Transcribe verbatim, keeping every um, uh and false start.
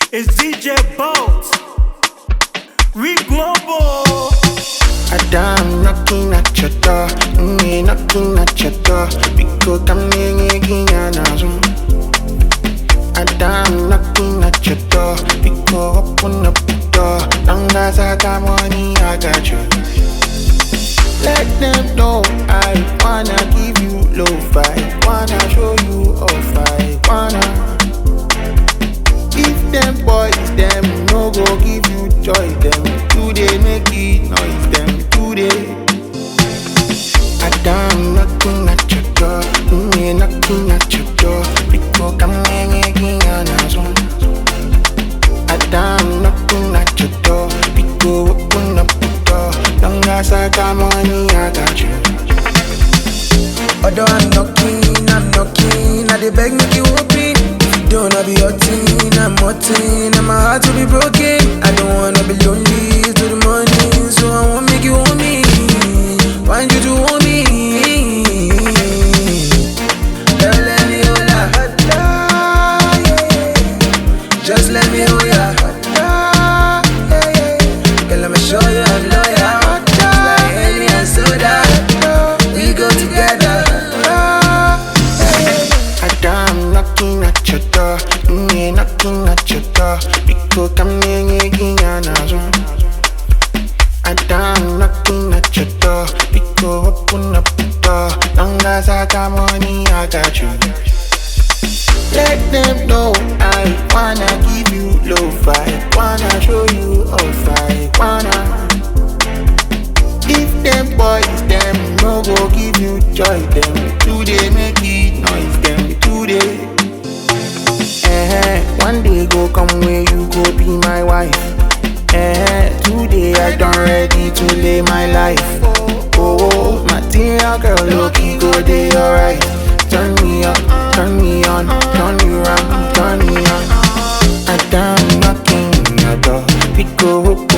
It's D J Bolt, we global. I'm knocking at your door, mm, knocking at your door. Because I'm hanging on a zoom. I'm knocking at your door, because open up the door. Long as I got money, I got you. Let them know I wanna give you low five, wanna show you off I wanna. If them boys, them no go give you joy, them today make it noise, them today. I'm knocking at your door, mm, knocking at your door, because I'm hanging on a zone. I'm knocking at your door, because open up the door. Long as I got money, I got you. Although I'm knocking, I'm knocking, I dey beg make you open. Don't wanna be your teen, I'm hurting, and my heart will be broken. I don't wanna be lonely to the morning, so I won't make you want me. Want you to want me. Girl, let me hold ya. Just let me hold ya. Girl, I'ma show you I'm loyal. Just like Henny and soda, we go together. I'm knocking at your door, mm, knocking at your door, because I'm hanging on a zone. I'm knocking at your door, because open up the door. Long as I got money, I got you. Let them know I wanna give you low five, wanna show you off I wanna. If them boys, them no go give you joy, them today make it noise, them today. Eh, one day go come where you go be my wife. Eh, today I done ready to lay my life. Oh, material girl, look, you go day alright. Turn me up, turn me on, turn you around, turn me on. I'm knocking your door, we go